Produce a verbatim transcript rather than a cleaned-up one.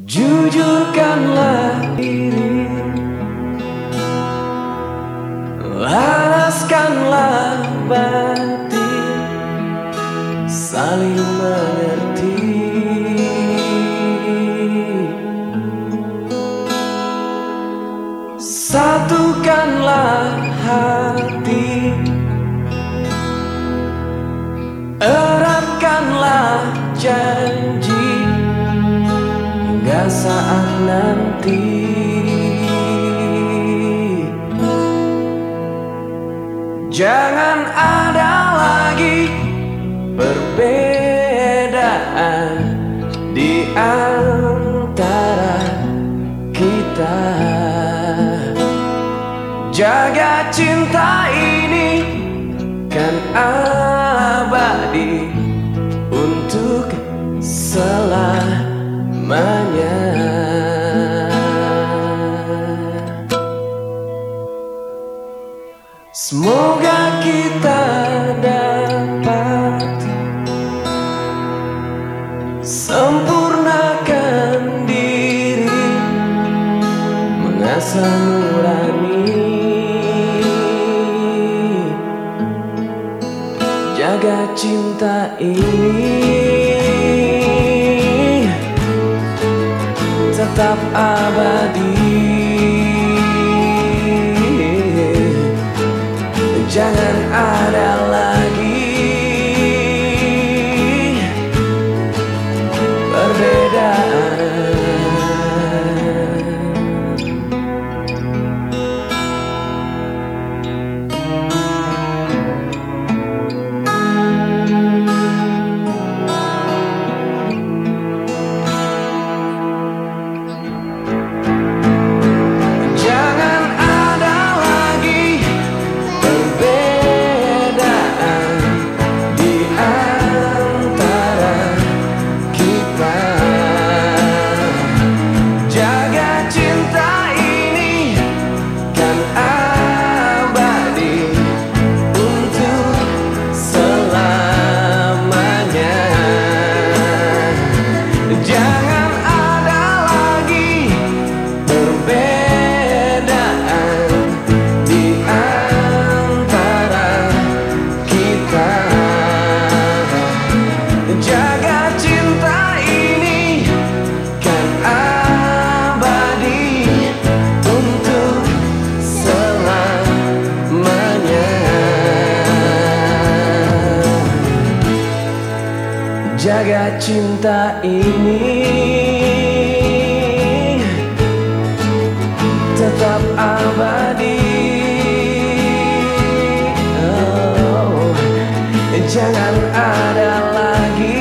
Jujurkanlah diri, laraskanlah batin, saling mengerti. Satukanlah hati, eratkanlah janji hingga saat nanti. Jangan ada lagi perbedaan di antara kita. Jaga cinta ini kan abadi untuk selamanya. Semoga kita dapat sempurnakan diri, mengasah nurani, jaga cinta ini tetap abadi. Jangan ada lagi perbedaan. Jaga cinta ini tetap abadi. Oh, jangan ada lagi